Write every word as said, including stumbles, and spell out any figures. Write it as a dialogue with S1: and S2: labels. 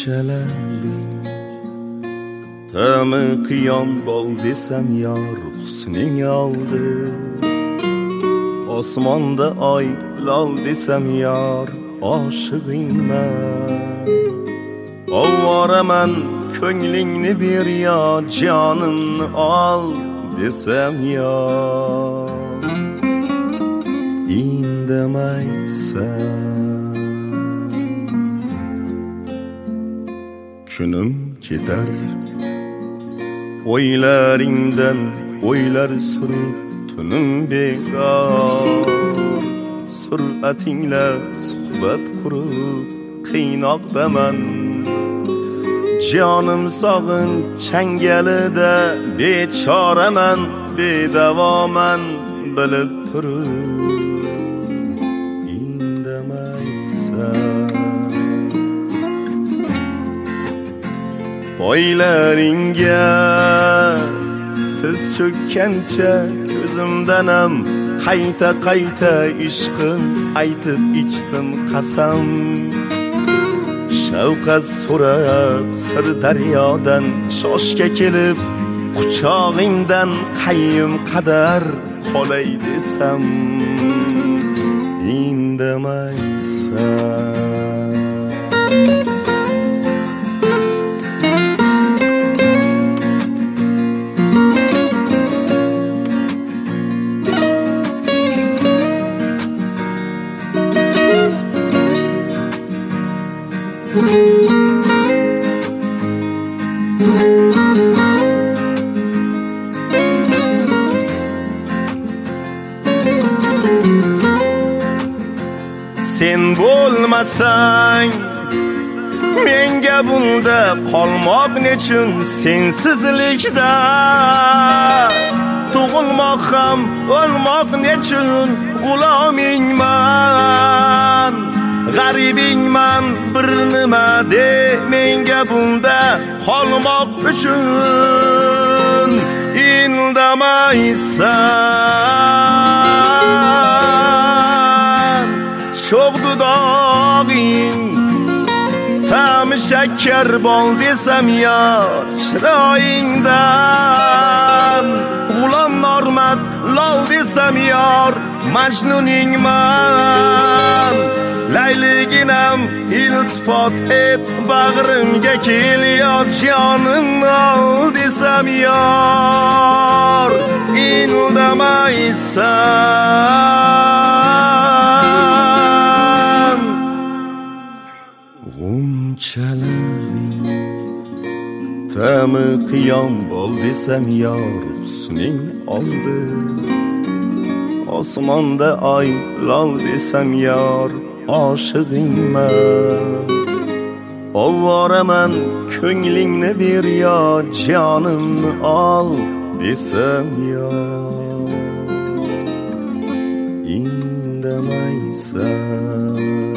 S1: g'unchalabing ta'mi qiyom bol desam yor husning oldi osmonda oy lol desam yor oshig'ingman ovoraman ko'nglingni ber yo jonimni ol desam yor indamaysan kunim ketar o'ylaringdan o'ylar surib tunim bekor sur'atingla suhbat qurib qiynoqdaman jonim sog'in changalida bechoraman bedavoman bilib turib indamaysan bo'ylaringga tiz cho'kkancha ko'zimdanam qayta qayta ishqim aytib ichdim qasam shavqat so'rab sir daryodan shoshga kelib quchog'ingdan qayyum qadar qolay desam indamaysan sen bo'lmasang menga bunda qolmoq nechun sensizlikda tug'ilmoq ham o'lmoq nechun g'ulomingman g'aribingman bir nima de menga bunda qolmoq uchun indamaysan cho'g' dudog'ing ta'mi shakkar bol desam yor chiroyingdan g'ulom normat lol desam yor majnuningman layliginam iltifot et bag'rimga kel yo jonimni ol desam yor indamaysan g'unchalabing ta'mi qiyom bol desam yor husning oldi osmonda oy lol desam yor oshig'ingman ovoraman ko'nglingni ber yo jonimni ol desam yor indamaysan